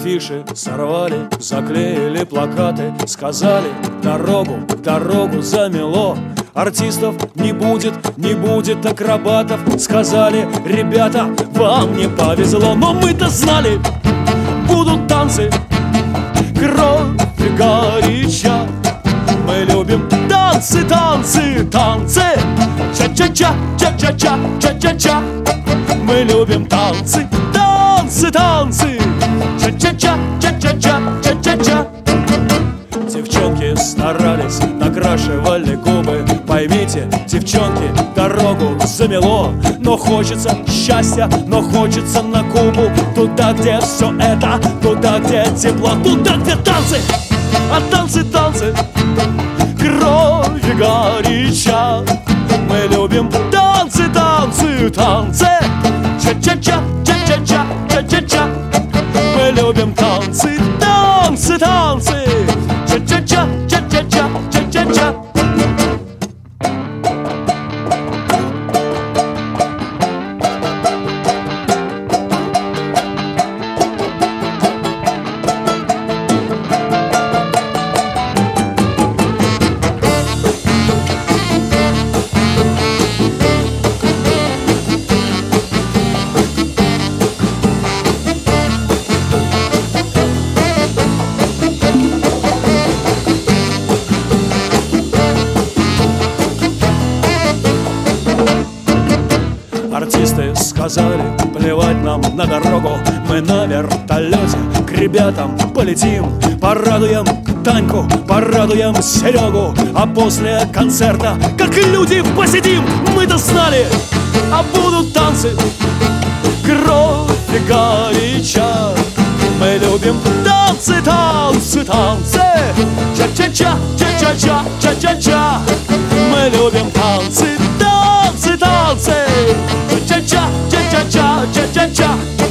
Афиши сорвали, заклеили плакаты, сказали: дорогу, дорогу замело. Артистов не будет акробатов. Сказали: ребята, вам не повезло. Но мы-то знали, будут танцы, кровь и горяча. Мы любим танцы, танцы, танцы. Ча-ча-ча, ча-ча-ча, ча-ча-ча. Мы любим танцы, танцы, танцы. Ча-ча-ча, ча-ча-ча, ча-ча-ча. Девчонки старались, накрашивали губы. Поймите, девчонки, дорогу замело. Но хочется счастья, но хочется на Кубу. Туда, где все это, туда, где тепло, туда, где танцы. А танцы, танцы, кровь и горяча. Мы любим танцы, танцы, танцы. Ча-ча-ча, ча-ча-ча, ча-ча-ча. Мы любим танцы, танцы, танцы. Ча-ча-ча, ча-ча-ча, ча-ча-ча. Артисты сказали: плевать нам на дорогу. Мы на вертолете к ребятам полетим. Порадуем Таньку, порадуем Серегу. А после концерта, как люди, посидим. Мы-то знали, а будут танцы, кровь и горяча. Мы любим танцы, танцы, танцы. Ча-ча-ча, ча-ча-ча, ча-ча-ча. Мы любим танцы, танцы, танцы. Ча-ча-ча, ча-ча-ча, ча-ча-ча.